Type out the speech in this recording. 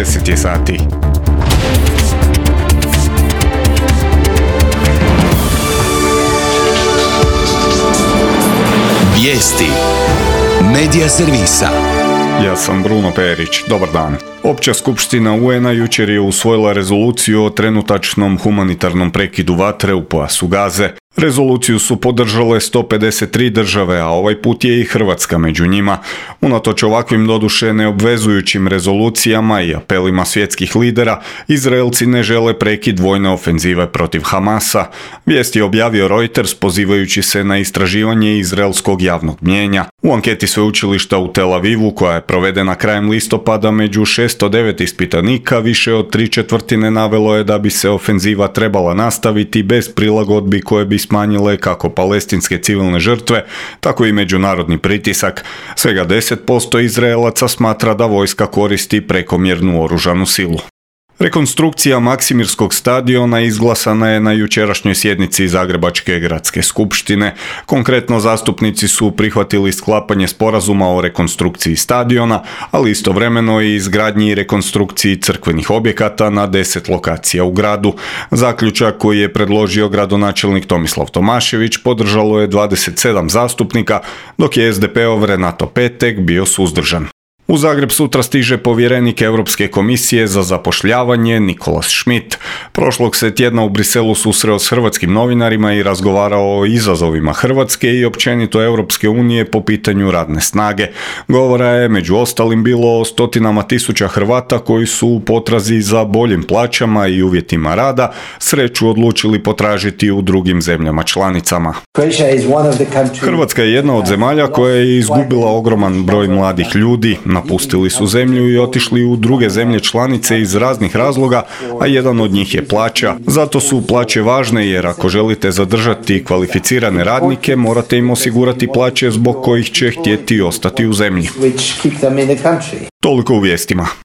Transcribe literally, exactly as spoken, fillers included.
deset je sati. Vijesti Medija servisa. Ja sam Bruno Perić, dobar dan. Opća skupština U N-a jučer je usvojila rezoluciju o trenutačnom humanitarnom prekidu vatre u pojasu Gaze. Rezoluciju su podržale sto pedeset tri države, a ovaj put je i Hrvatska među njima. Unatoč ovakvim doduše neobvezujućim rezolucijama i apelima svjetskih lidera, Izraelci ne žele prekid vojne ofenzive protiv Hamasa. Vijest je objavio Reuters pozivajući se na istraživanje izraelskog javnog mnijenja. U anketi sveučilišta u Tel Avivu, koja je provedena krajem listopada među šesto devet ispitanika, više od tri četvrtine navelo je da bi se ofenziva trebala nastaviti bez prilagodbi koje bi smanjile kako palestinske civilne žrtve, tako i međunarodni pritisak. Svega deset posto Izraelaca smatra da vojska koristi prekomjernu oružanu silu. Rekonstrukcija Maksimirskog stadiona izglasana je na jučerašnjoj sjednici Zagrebačke gradske skupštine. Konkretno, zastupnici su prihvatili sklapanje sporazuma o rekonstrukciji stadiona, ali istovremeno i izgradnji i rekonstrukciji crkvenih objekata na deset lokacija u gradu. Zaključak koji je predložio gradonačelnik Tomislav Tomašević podržalo je dvadeset sedam zastupnika, dok je S D P-ov Renato Petek bio suzdržan. U Zagreb sutra stiže povjerenik Europske komisije za zapošljavanje Nicolas Schmit. Prošlog se tjedna u Briselu susreo s hrvatskim novinarima i razgovarao o izazovima Hrvatske i općenito Europske unije po pitanju radne snage. Govora je među ostalim bilo o stotinama tisuća Hrvata koji su u potrazi za boljim plaćama i uvjetima rada sreću odlučili potražiti u drugim zemljama članicama. Hrvatska je jedna od zemalja koja je izgubila ogroman broj mladih ljudi. Napustili su zemlju i otišli u druge zemlje članice iz raznih razloga, a jedan od njih je plaća. Zato su plaće važne jer ako želite zadržati kvalificirane radnike, morate im osigurati plaće zbog kojih će htjeti ostati u zemlji. Toliko u vijestima.